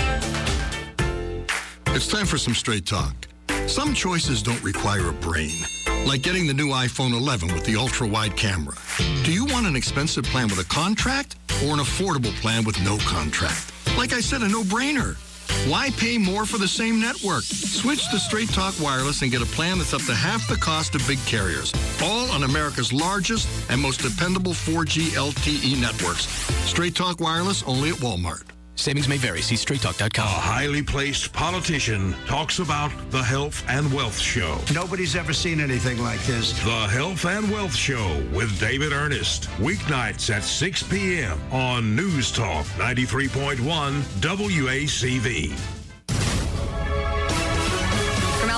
It's time for some straight talk. Some choices don't require a brain, like getting the new iPhone 11 with the ultra-wide camera. Do you want an expensive plan with a contract or an affordable plan with no contract? Like I said, a no-brainer. Why pay more for the same network? Switch to Straight Talk Wireless and get a plan that's up to half the cost of big carriers. All on America's largest and most dependable 4G LTE networks. Straight Talk Wireless, only at Walmart. Savings may vary. See straighttalk.com. A highly placed politician talks about the Health and Wealth Show. Nobody's ever seen anything like this. The Health and Wealth Show with David Ernest. Weeknights at 6 p.m. on News Talk 93.1 WACV.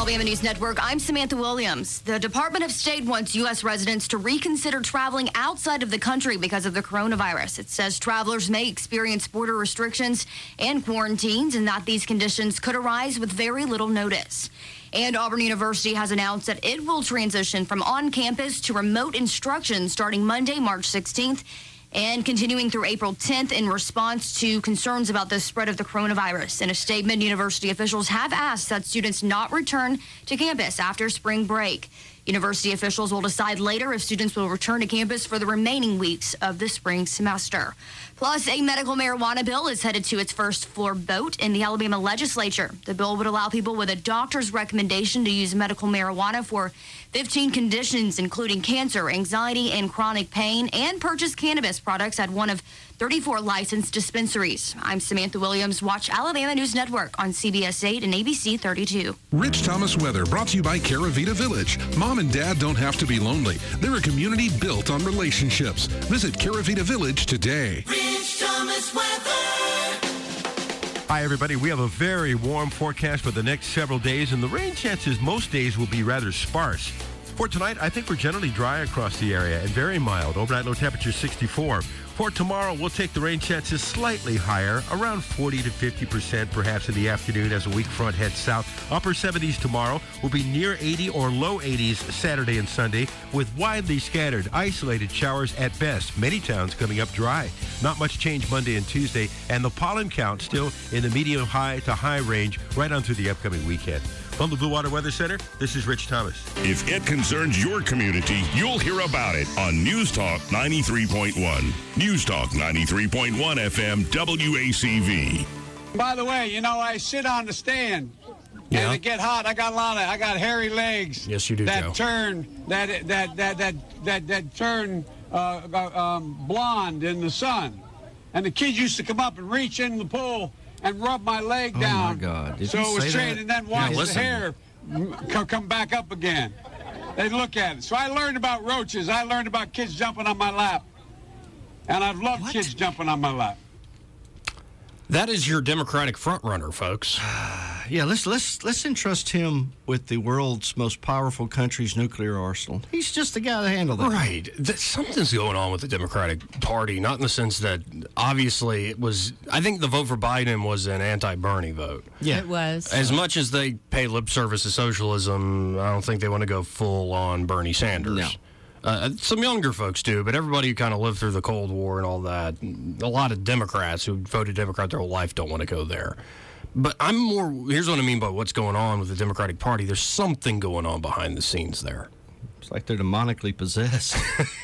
Alabama News Network, I'm Samantha Williams. The Department of State wants U.S. residents to reconsider traveling outside of the country because of the coronavirus. It says travelers may experience border restrictions and quarantines, and that these conditions could arise with very little notice. And Auburn University has announced that it will transition from on-campus to remote instruction starting Monday, March 16th, and continuing through April 10th in response to concerns about the spread of the coronavirus. In a statement, university officials have asked that students not return to campus after spring break. University officials will decide later if students will return to campus for the remaining weeks of the spring semester. Plus, a medical marijuana bill is headed to its first floor vote in the Alabama legislature. The bill would allow people with a doctor's recommendation to use medical marijuana for 15 conditions, including cancer, anxiety, and chronic pain, and purchase cannabis products at one of 34 licensed dispensaries. I'm Samantha Williams. Watch Alabama News Network on CBS 8 and ABC 32. Rich Thomas Weather, brought to you by Caravita Village. Mom and Dad don't have to be lonely. They're a community built on relationships. Visit Caravita Village today. Rich Thomas Weather. Hi, everybody. We have a very warm forecast for the next several days, and the rain chances most days will be rather sparse. For tonight, I think we're generally dry across the area and very mild. Overnight low temperature 64. For tomorrow, we'll take the rain chances slightly higher, around 40 to 50% perhaps in the afternoon as a weak front heads south. Upper 70s tomorrow will be near 80 or low 80s Saturday and Sunday with widely scattered, isolated showers at best. Many towns coming up dry. Not much change Monday and Tuesday, and the pollen count still in the medium high to high range right on through the upcoming weekend. From the Blue Water Weather Center, this is Rich Thomas. If it concerns your community, you'll hear about it on News Talk 93.1. News Talk 93.1 FM WACV. By the way, I sit on the stand. Yeah. And it get hot. I got hairy legs. Yes, you do, that Joe. turn blonde in the sun. And the kids used to come up and reach in the pool and rub my leg down. Oh, my God. Did so you it was say straight, that? and then watch Yeah, the listen. hair come back up again. They'd look at it. So I learned about roaches. I learned about kids jumping on my lap. And I've loved kids jumping on my lap. That is your Democratic frontrunner, folks. Yeah, let's entrust him with the world's most powerful country's nuclear arsenal. He's just the guy to handle that. Right. Something's going on with the Democratic Party, not in the sense that obviously it was. I think the vote for Biden was an anti-Bernie vote. Yeah. It was. As much as they pay lip service to socialism, I don't think they want to go full on Bernie Sanders. No. Some younger folks do, but everybody who kind of lived through the Cold War and all that, a lot of Democrats who voted Democrat their whole life don't want to go there. But here's what I mean by what's going on with the Democratic Party. There's something going on behind the scenes there. It's like they're demonically possessed.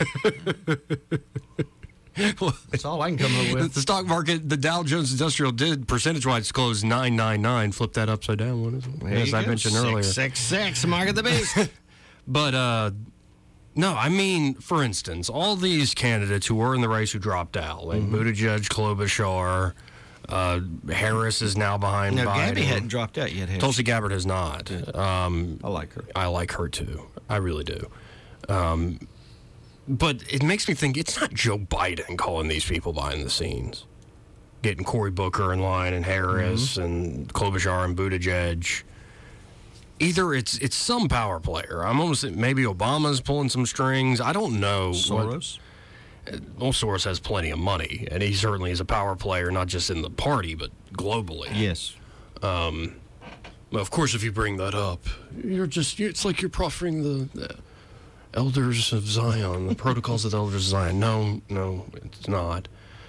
That's all I can come up with. The stock market, the Dow Jones Industrial did percentage-wise close 999. Flip that upside down. What is it? As I mentioned earlier. 666, mark of the beast. But, no, I mean, for instance, all these candidates who were in the race who dropped out, like Buttigieg, Klobuchar, Harris is now behind Biden. Gabby hadn't dropped out yet. Tulsi Gabbard has not. I like her. I like her, too. I really do. But it makes me think it's not Joe Biden calling these people behind the scenes. Getting Cory Booker in line and Harris and Klobuchar and Buttigieg. Either it's some power player. I'm almost maybe Obama's pulling some strings. I don't know. Soros? Well, Soros has plenty of money, and he certainly is a power player, not just in the party, but globally. Yes. Well, of course, if you bring that up, it's like you're proffering the elders of Zion, the protocols of the elders of Zion. No, it's not.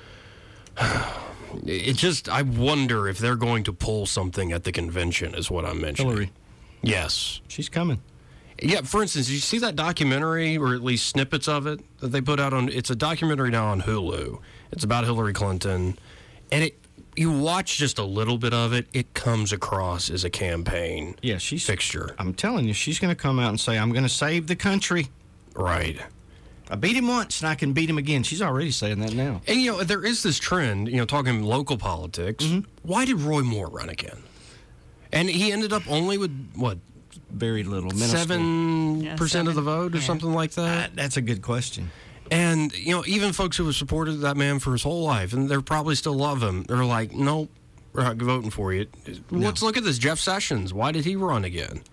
I wonder if they're going to pull something at the convention, is what I'm mentioning. Hillary. Yes. She's coming. Yeah, for instance, did you see that documentary, or at least snippets of it, that they put out on, it's a documentary now on Hulu. It's about Hillary Clinton. And you watch just a little bit of it, it comes across as a campaign fixture. I'm telling you, she's going to come out and say, I'm going to save the country. Right. I beat him once, and I can beat him again. She's already saying that now. And, there is this trend, talking local politics. Why did Roy Moore run again? And he ended up only with, what? Very little. 7% of the vote or something like that? That's a good question. And, even folks who have supported that man for his whole life, and they probably still love him, they're like, nope, we're not voting for you. Let's look at this. Jeff Sessions, why did he run again?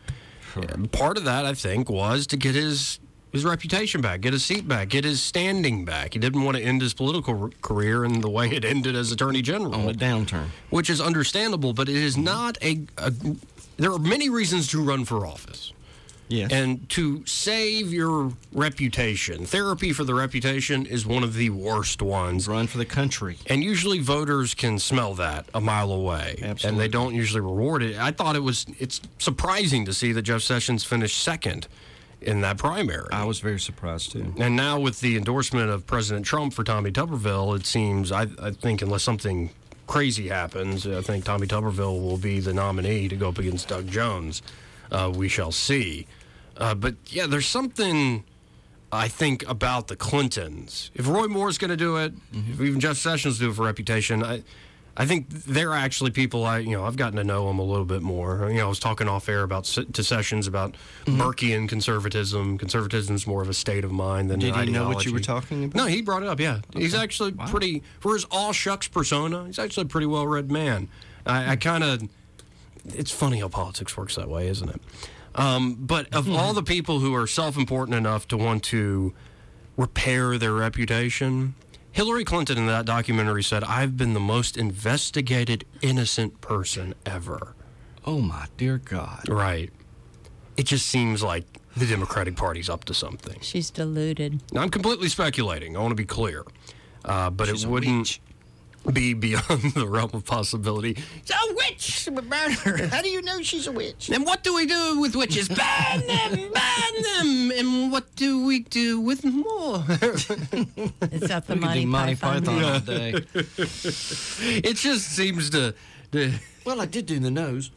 And part of that, I think, was to get his reputation back, get his seat back, get his standing back. He didn't want to end his political career in the way it ended as Attorney General. On a downturn. Which is understandable, but it is not there are many reasons to run for office. Yes. And to save your reputation, therapy for the reputation is one of the worst ones. Run for the country. And usually voters can smell that a mile away. Absolutely. And they don't usually reward it. I thought it's surprising to see that Jeff Sessions finished second in that primary. I was very surprised, too. And now with the endorsement of President Trump for Tommy Tuberville, it seems, I think unless something crazy happens, I think Tommy Tuberville will be the nominee to go up against Doug Jones. We shall see. But, yeah, there's something, I think, about the Clintons. If Roy Moore's going to do it, if even Jeff Sessions do it for reputation, I think they're actually people I've gotten to know them a little bit more. I was talking off air to Sessions about Burkean conservatism. Conservatism's more of a state of mind than an ideology. Did he know what you were talking about? No, he brought it up, yeah. Okay. He's actually pretty, for his all-shucks persona, he's actually a pretty well-read man. I kind of, it's funny how politics works that way, isn't it? But of all the people who are self-important enough to want to repair their reputation, Hillary Clinton in that documentary said, "I've been the most investigated innocent person ever." Oh, my dear God. Right. It just seems like the Democratic Party's up to something. She's deluded. Now, I'm completely speculating. I want to be clear. But She's it wouldn't be beyond the realm of possibility. She's a witch! She's a murderer. How do you know she's a witch? And what do we do with witches? Ban them! Ban them! And what do we do with more? It's at the Monty Python all day. It just seems to... Well, I did do the nose.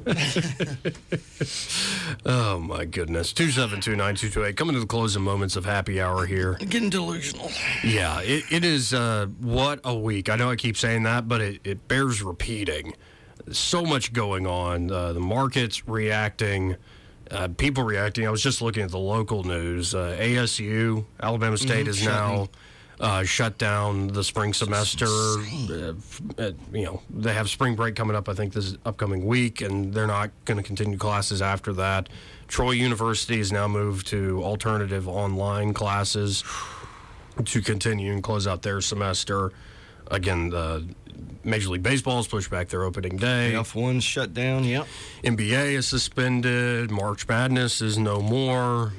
Oh, my goodness. 272-9228. Coming to the closing moments of happy hour here. Getting delusional. Yeah, it is what a week. I know I keep saying that, but it bears repeating. So much going on. The market's reacting. People reacting. I was just looking at the local news. ASU, Alabama State, is now... shut down the spring semester. They have spring break coming up, I think, this upcoming week, and they're not going to continue classes after that. Troy University has now moved to alternative online classes to continue and close out their semester. Again, Major League Baseball has pushed back their opening day. F1's shut down, yep. NBA is suspended. March Madness is no more.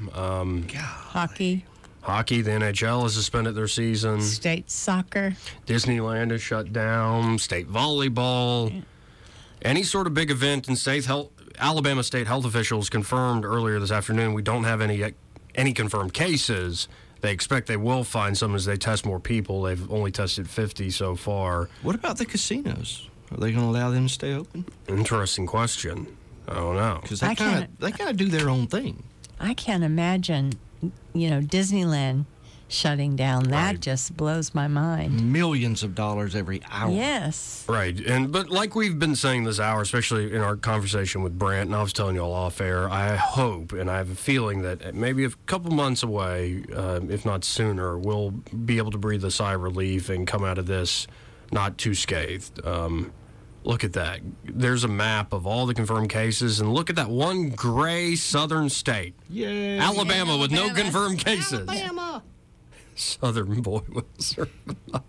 Hockey, the NHL has suspended their season. State soccer. Disneyland is shut down. State volleyball. Yeah. Any sort of big event in Alabama state health officials confirmed earlier this afternoon we don't have any confirmed cases. They expect they will find some as they test more people. They've only tested 50 so far. What about the casinos? Are they going to allow them to stay open? Interesting question. I don't know. Because they kind of do their own thing. I can't imagine... Disneyland shutting down. That just blows my mind. Millions of dollars every hour. Yes. Right. But like we've been saying this hour, especially in our conversation with Brant, and I was telling you all off air, I hope and I have a feeling that maybe a couple months away, if not sooner, we'll be able to breathe a sigh of relief and come out of this not too scathed. Look at that. There's a map of all the confirmed cases, and look at that one gray southern state. Yay. Alabama with no confirmed cases. Alabama. Southern boy will survive.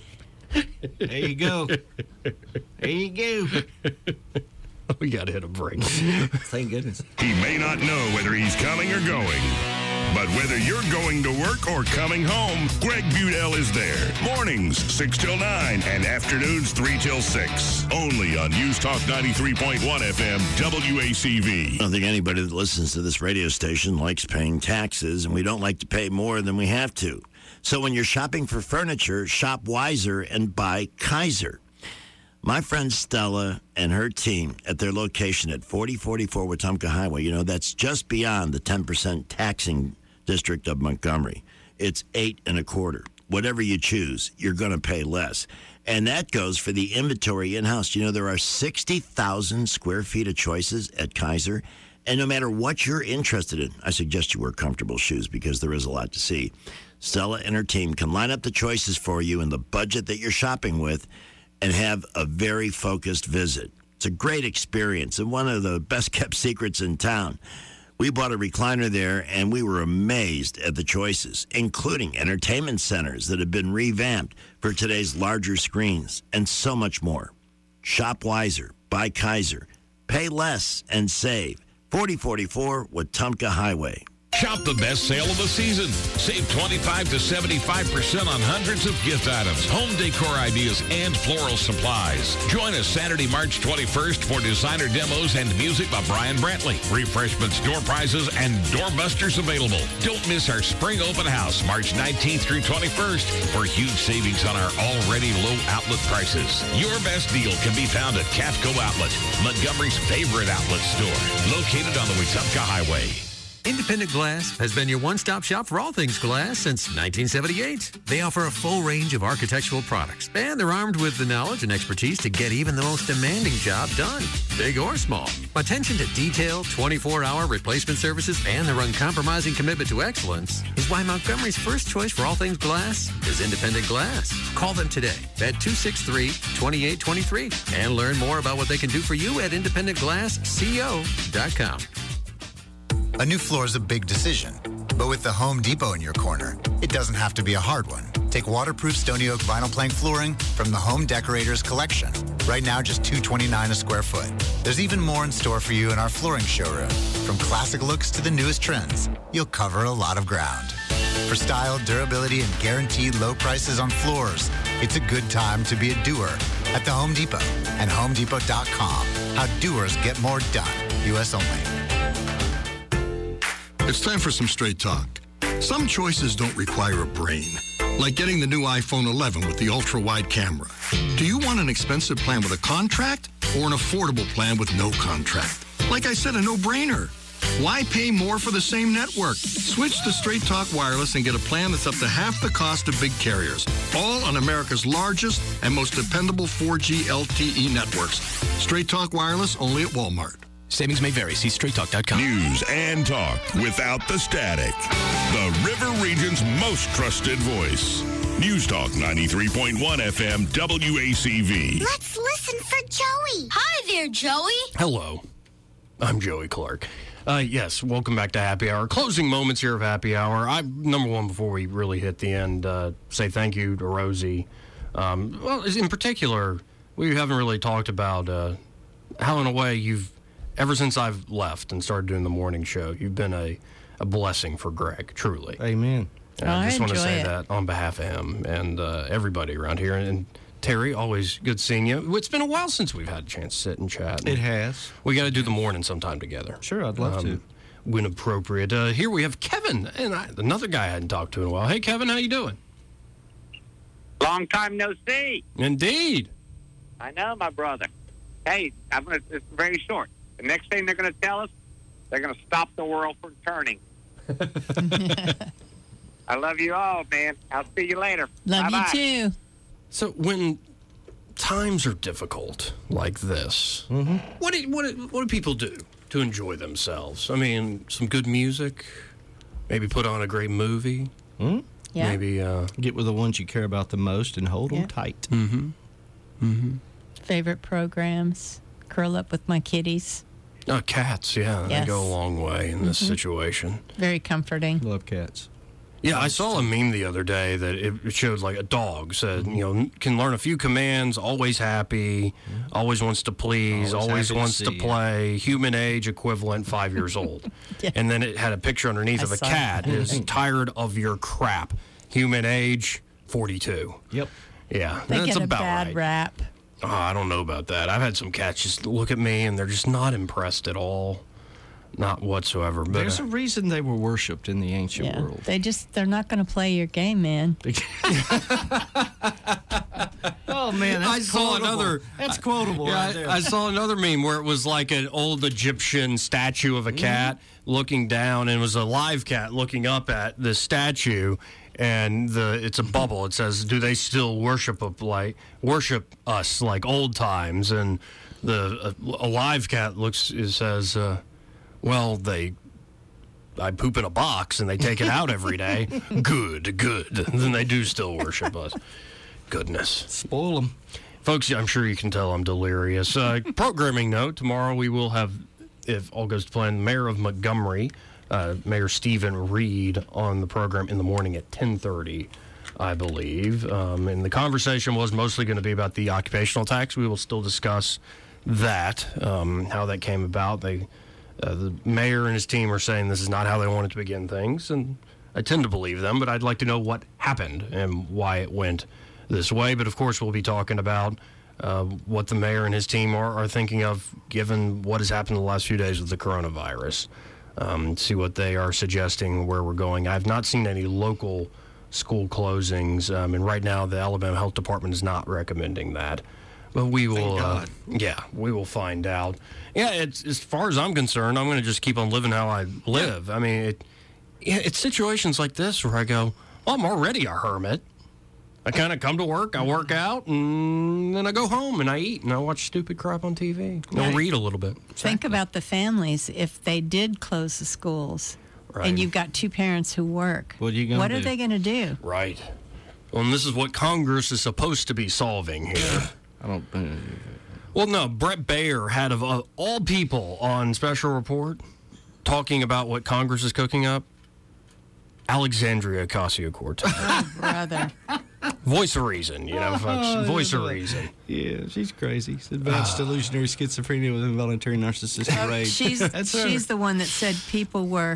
There you go. There you go. We got to hit a break. Thank goodness. He may not know whether he's coming or going. But whether you're going to work or coming home, Greg Budell is there. Mornings, 6 till 9, and afternoons, 3 till 6. Only on News Talk 93.1 FM, WACV. I don't think anybody that listens to this radio station likes paying taxes, and we don't like to pay more than we have to. So when you're shopping for furniture, shop wiser and buy Kaiser. My friend Stella and her team at their location at 4044 Wetumpka Highway, that's just beyond the 10% taxing district of Montgomery. It's 8 1/4. Whatever you choose, you're going to pay less. And that goes for the inventory in-house. There are 60,000 square feet of choices at Kaiser. And no matter what you're interested in, I suggest you wear comfortable shoes because there is a lot to see. Stella and her team can line up the choices for you in the budget that you're shopping with and have a very focused visit. It's a great experience and one of the best-kept secrets in town. We bought a recliner there, and we were amazed at the choices, including entertainment centers that have been revamped for today's larger screens, and so much more. Shop wiser, buy Kaiser, pay less, and save. 4044 Wetumpka Highway. Shop the best sale of the season. Save 25 to 75% on hundreds of gift items, home decor ideas, and floral supplies. Join us Saturday, March 21st for designer demos and music by Brian Brantley. Refreshments, door prizes, and doorbusters available. Don't miss our spring open house, March 19th through 21st, for huge savings on our already low outlet prices. Your best deal can be found at Cafco Outlet, Montgomery's favorite outlet store, located on the Wetumpka Highway. Independent Glass has been your one-stop shop for all things glass since 1978. They offer a full range of architectural products, and they're armed with the knowledge and expertise to get even the most demanding job done, big or small. Attention to detail, 24-hour replacement services, and their uncompromising commitment to excellence is why Montgomery's first choice for all things glass is Independent Glass. Call them today at 263-2823 and learn more about what they can do for you at independentglassco.com. A new floor is a big decision, but with the Home Depot in your corner, it doesn't have to be a hard one. Take waterproof Stony Oak vinyl plank flooring from the Home Decorators collection. Right now, just $229 a square foot. There's even more in store for you in our flooring showroom. From classic looks to the newest trends, you'll cover a lot of ground. For style, durability, and guaranteed low prices on floors, it's a good time to be a doer at the Home Depot and HomeDepot.com. How doers get more done. U.S. only. It's time for some straight talk. Some choices don't require a brain, like getting the new iPhone 11 with the ultra-wide camera. Do you want an expensive plan with a contract or an affordable plan with no contract? Like I said, a no-brainer. Why pay more for the same network? Switch to Straight Talk Wireless and get a plan that's up to half the cost of big carriers, all on America's largest and most dependable 4G LTE networks. Straight Talk Wireless, only at Walmart. Savings may vary. See straighttalk.com. News and talk without the static. The River Region's most trusted voice. News Talk 93.1 FM WACV. Let's listen for Joey. Hi there, Joey. Hello. I'm Joey Clark. Yes, welcome back to Happy Hour. Closing moments here of Happy Hour. Number one, before we really hit the end, say thank you to Rosie. Well, in particular, we haven't really talked about how, in a way, ever since I've left and started doing the morning show, you've been a blessing for Greg, truly. Amen. I just want to say that on behalf of him and everybody around here. And Terry, always good seeing you. It's been a while since we've had a chance to sit and chat. It has. We got to do the morning sometime together. Sure, I'd love to. When appropriate. Here we have Kevin, and another guy I hadn't talked to in a while. Hey, Kevin, how you doing? Long time no see. Indeed. I know, my brother. Hey, it's very short. The next thing they're going to tell us, they're going to stop the world from turning. I love you all, man. I'll see you later. Love Bye-bye. you too. So when times are difficult like this, what do people do to enjoy themselves? I mean, some good music, maybe put on a great movie. Yeah. Maybe get with the ones you care about the most and hold them tight. Favorite programs, curl up with my kitties. Cats, yeah. Yes. They go a long way in this situation. Very comforting. Love cats. Yeah, I saw a meme the other day that it showed like a dog said, can learn a few commands, always happy, always wants to please, always wants to play, human age equivalent 5 years old. And then it had a picture underneath of a cat is tired of your crap, human age 42. Yep. Yeah, They that's get a about bad right. rap. Oh, I don't know about that. I've had some cats just look at me and they're just not impressed at all. Not whatsoever. But, There's a reason they were worshipped in the ancient world. They're not going to play your game, man. Oh, man, that's I saw quotable. That's quotable right there. I saw another meme where it was like an old Egyptian statue of a cat looking down, and it was a live cat looking up at the statue, and it's a bubble. It says, "Do they still worship us like old times?" And a live cat says, "Well, I poop in a box and they take it out every day. Good. Then they do still worship us." Goodness. Spoil them. Folks, I'm sure you can tell I'm delirious. Programming note, tomorrow we will have, if all goes to plan, the mayor of Montgomery, Mayor Stephen Reed, on the program in the morning at 10:30, I believe. And the conversation was mostly going to be about the occupational tax. We will still discuss that, how that came about. The mayor and his team are saying this is not how they wanted to begin things, and I tend to believe them, but I'd like to know what happened and why it went this way. But of course, we'll be talking about what the mayor and his team are thinking of, given what has happened the last few days with the coronavirus. See what they are suggesting, where we're going. I've not seen any local school closings, and right now the Alabama Health Department is not recommending that. But we will, we will find out. Yeah, as far as I'm concerned, I'm going to just keep on living how I live. Yeah. I mean, it's situations like this where I go, well, I'm already a hermit. I kind of come to work, I work out, and then I go home and I eat and I watch stupid crap on TV. I'll read a little bit. Think about the families if they did close the schools, and you've got two parents who work. What are they going to do? Right. Well, and this is what Congress is supposed to be solving here. I don't. Well, no, Brett Baer had, of all people on Special Report, talking about what Congress is cooking up. Alexandria Ocasio-Cortez. Oh, brother. Voice of reason, folks. Voice of reason. Yeah, she's crazy. She's advanced delusionary schizophrenia with involuntary narcissistic rage. She's the one that said people were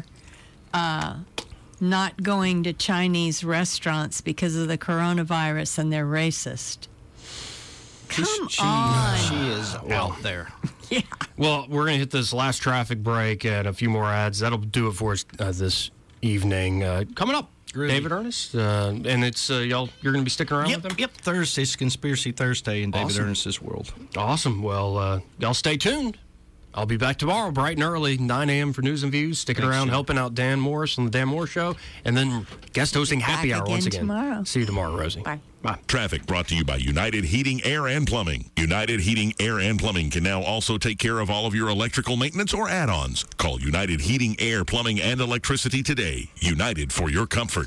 not going to Chinese restaurants because of the coronavirus and they're racist. Come on. She is out there. Yeah. Well, we're going to hit this last traffic break and a few more ads. That'll do it for us this evening. Coming up, David Ernest, and it's y'all. You're going to be sticking around with him. Yep. Thursday's Conspiracy Thursday in David Ernest's world. Awesome. Well, y'all stay tuned. I'll be back tomorrow, bright and early, 9 a.m. for News and Views. Sticking around, helping out Dan Morris on the Dan Morris Show, and then guest hosting Happy Hour once again. Tomorrow. See you tomorrow, Rosie. Bye. Bye. Traffic brought to you by United Heating, Air, and Plumbing. United Heating, Air, and Plumbing can now also take care of all of your electrical maintenance or add-ons. Call United Heating, Air, Plumbing, and Electricity today. United for your comfort.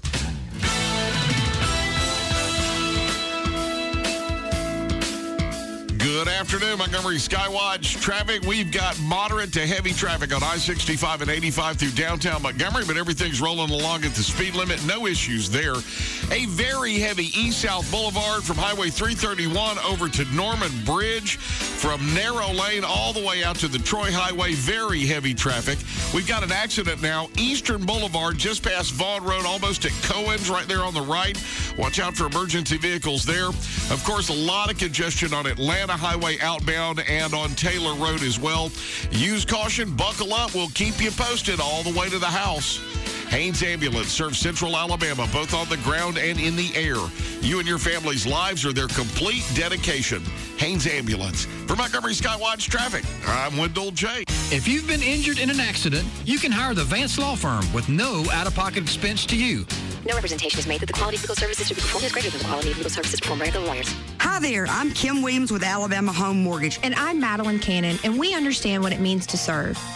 Good afternoon, Montgomery Skywatch traffic. We've got moderate to heavy traffic on I-65 and 85 through downtown Montgomery, but everything's rolling along at the speed limit. No issues there. A very heavy east-south boulevard from Highway 331 over to Norman Bridge, from Narrow Lane all the way out to the Troy Highway. Very heavy traffic. We've got an accident now. Eastern Boulevard just past Vaughn Road, almost at Cohen's right there on the right. Watch out for emergency vehicles there. Of course, a lot of congestion on Atlanta Highway outbound and on Taylor Road as well. Use caution, buckle up. We'll keep you posted all the way to the house. Haynes Ambulance serves Central Alabama, both on the ground and in the air. You and your family's lives are their complete dedication. Haynes Ambulance. For Montgomery Skywatch Traffic, I'm Wendell J. If you've been injured in an accident, you can hire the Vance Law Firm with no out-of-pocket expense to you. No representation is made that the quality of legal services to be performed is greater than the quality of legal services performed by regular lawyers. Hi there, I'm Kim Williams with Alabama Home Mortgage. And I'm Madeline Cannon, and we understand what it means to serve.